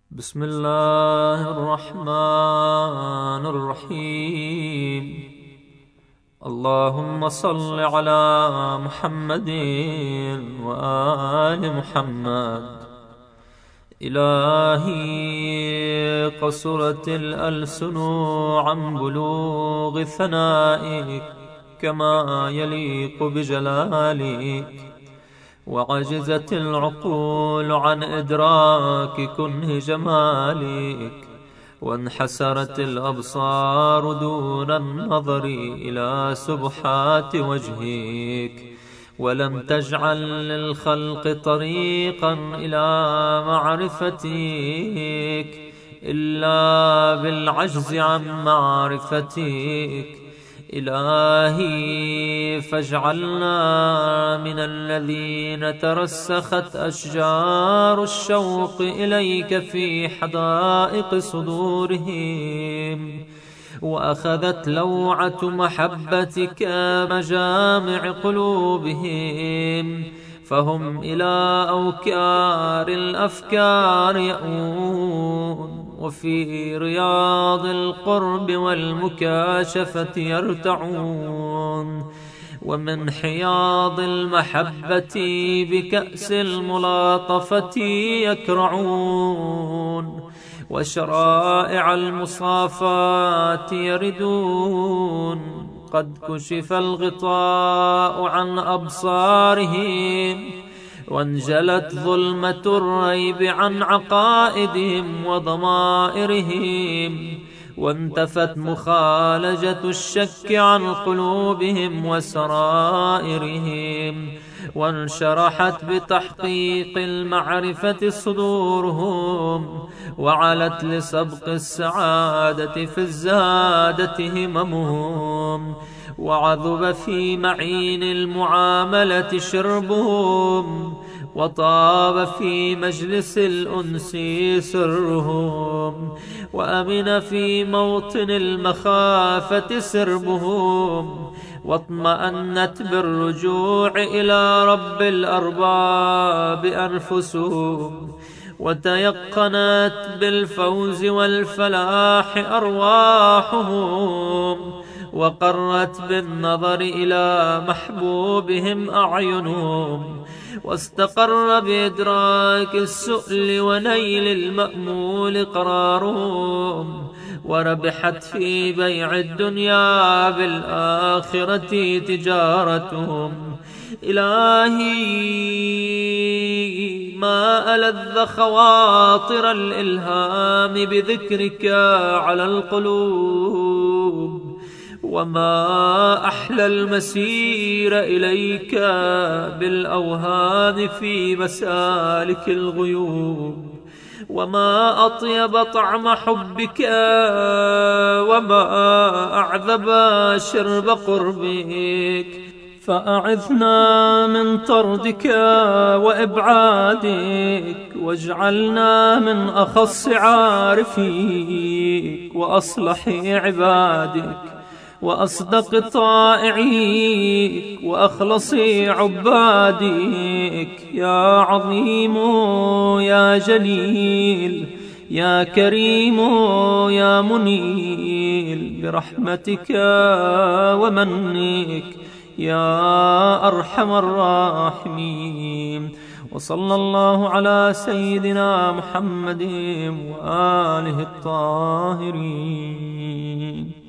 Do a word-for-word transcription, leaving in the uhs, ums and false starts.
بسم الله الرحمن الرحيم. اللهم صل على محمد وآل محمد. إلهي قصرت الألسن عن بلوغ ثنائك كما يليق بجلالك، وعجزت العقول عن إدراك كنه جمالك، وانحسرت الأبصار دون النظر إلى سبحات وجهك، ولم تجعل للخلق طريقا إلى معرفتك إلا بالعجز عن معرفتك. إلهي فاجعلنا من الذين ترسخت أشجار الشوق إليك في حدائق صدورهم، وأخذت لوعة محبتك مجامع قلوبهم، فهم إلى أوكار الأفكار يأوون، وفي رياض القرب والمكاشفة يرتعون، ومن حياض المحبة بكأس الملاطفة يكرعون، وشرائع المصافات يردون. قد كشف الغطاء عن أبصارهم، وانجلت ظلمة الريب عن عقائدهم وضمائرهم، وانتفت مخالجة الشك عن قلوبهم وسرائرهم، وانشرحت بتحقيق المعرفة صدورهم، وعلت لسبق السعادة في الزادة هممهم، وعذب في معين المعاملة شربهم، وطاب في مجلس الأنس سرهم، وأمن في موطن المخافة سربهم، واطمأنت بالرجوع إلى رب الأرباب أنفسهم، وتيقنت بالفوز والفلاح أرواحهم، وقرت بالنظر إلى محبوبهم أعينهم، واستقر بإدراك السؤل ونيل المأمول قرارهم، وربحت في بيع الدنيا بالآخرة تجارتهم. إلهي ما ألذ خواطر الإلهام بذكرك على القلوب، وما أحلى المسير إليك بالأوهام في مسالك الغيوب، وما أطيب طعم حبك، وما أعذب شرب قربك. فأعذنا من طردك وإبعادك، واجعلنا من أخص عارفيك وأصلح عبادك، وأصدق طائعيك وأخلص عبادك. يا عظيم يا جليل يا كريم يا منيل، برحمتك ومنك يا أرحم الراحمين. وصلى الله على سيدنا محمد وآله الطاهرين.